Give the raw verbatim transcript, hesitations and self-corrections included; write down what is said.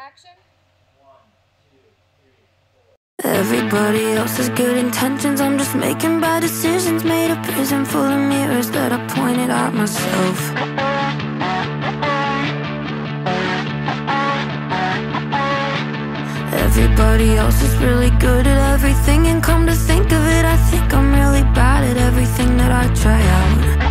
Everybody else has good intentions, I'm just making bad decisions. Made a prison full of mirrors that I pointed at myself. Everybody else is really good at everything, and come to think of it, I think I'm really bad at everything that I try out.